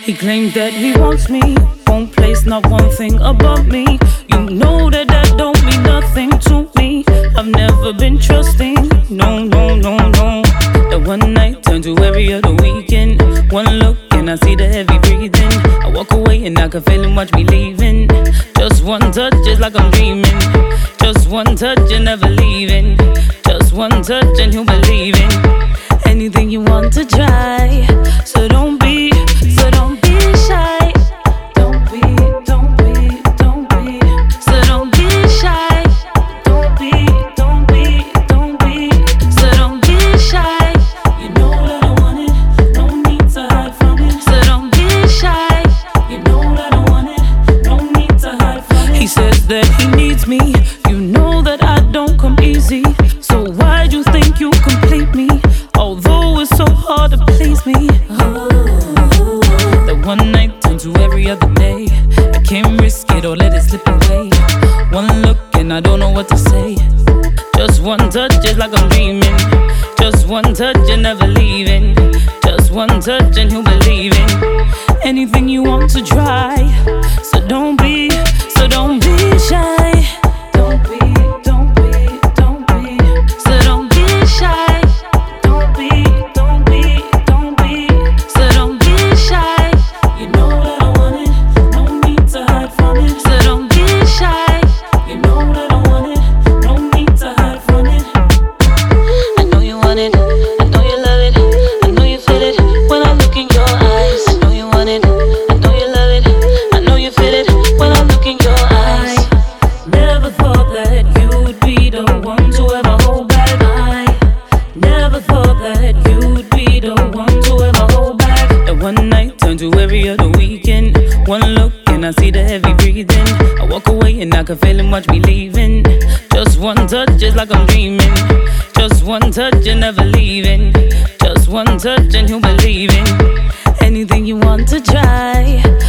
He claims that he wants me, won't place not one thing above me. You know that that don't mean nothing to me. I've never been trusting, no, no, no, no. That one night turned to every other weekend. One look and I see the heavy breathing. I walk away and I can feel him watch me leaving. Just one touch, just like I'm dreaming. Just one touch and never leaving. Just one touch and he'll believe in anything you want to try. So don't be shy. Don't be. So don't be shy. Don't be. So don't be shy. You know that I want it, no need to hide from it. So don't be shy. You know that I want it, no need to hide from it. He says that he needs me. You know that I don't come easy. So why'd you think you complete me? Although it's so hard to please me. That one night turned to every other day. I can't risk it or let it slip away. One look and I don't know what to say. Just one touch, just like I'm dreaming. Just one touch and never leaving. Just one touch and he'll believe in anything you want to try. So don't be shy. Don't be. So don't be shy. Don't be. So don't be shy. You know that I want it, no need to hide from it. So don't be shy. You know that I want it, no need to hide from it. I know you want it, I know you love it, I know you feel it when I look in your eyes. I know you want it, I know you love it, I know you feel it when I look in your eyes. Never thought that you'd be the one to ever hold back. I never thought that you'd be the one to ever hold back. That one night turned to every other weekend. One look and I see the heavy breathing. I walk away and I can feel him watch me leaving. Just one touch, just like I'm dreaming. Just one touch and never leaving. Just one touch and he'll believe in anything you want to try.